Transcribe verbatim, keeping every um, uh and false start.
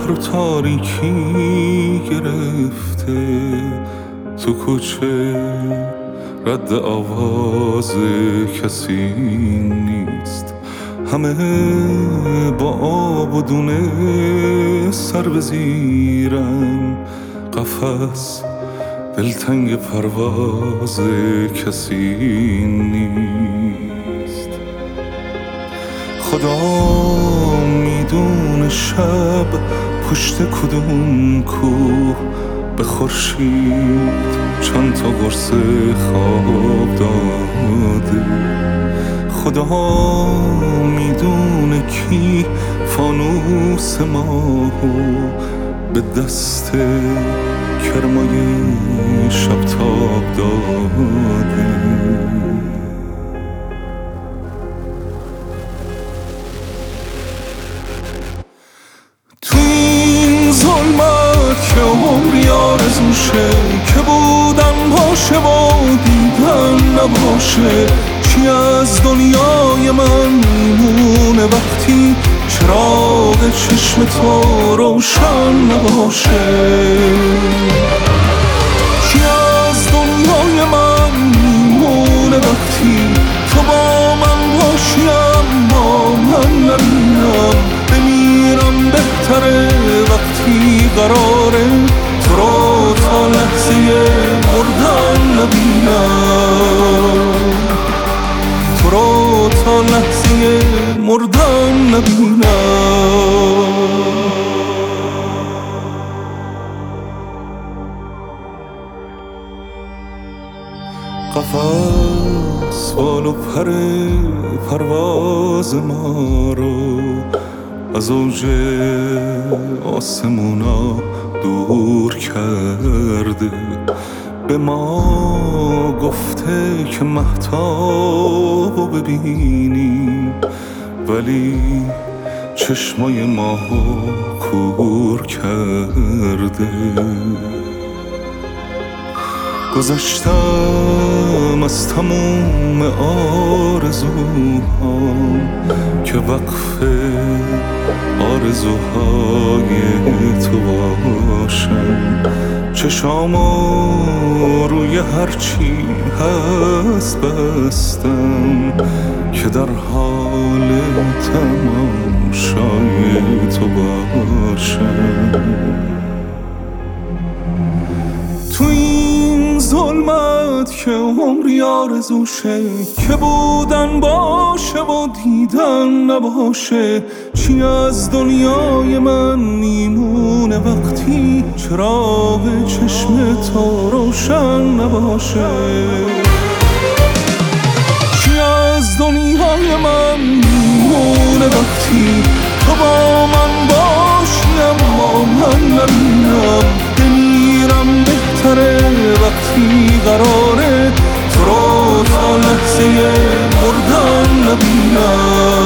رو تاریکی گرفته، تو کوچه رد آواز کسی نیست، همه با آب و دونه سر به زیرن، قفس دلتنگ پرواز کسی نیست. خدا میدونه شب پشت کدوم کوه به خورشید چند تا قرص خواب داده. خدا میدونه کی فانوس ماهو به دست کرمای شب تاب داده. تو این ظلمت که عمری آرزوشه که بودن باشه و دیدن نباشه، چی از دنیای من میمونه وقتی چراغ چشم تو روشن نباشه؟ چی از دنیای من میمونه وقتی تو با من باشی اما من نبینم؟ بمیرم بهتره وقتی قراره تو رو تا لحظه مردن نبینم، تو رو تا لحظه مردن نبینم. قفس والو پر پرواز ما رو از اوج آسمونا دور کرده، به ما گفته که مهتابو ببینیم ولی چشمای ماهو کور کرده. گذشتم از تموم آرزوهام که وقف آرزوهای تو باشم، چشامو روی هرچی هست بستم که در حال تماشای تو باشم. تو این ظلمت که عمری آرزوشه که بودن باشه و دیدن نباشه، چی از دنیای من میمونه وقتی چراغ چشم تو روشن نباشه؟ چی از دنیای من میمونه وقتی تو با من باشی اما من نبینم؟ بمیرم بهتره وقتی قراره تو رو تا لحظه مردن نبینم،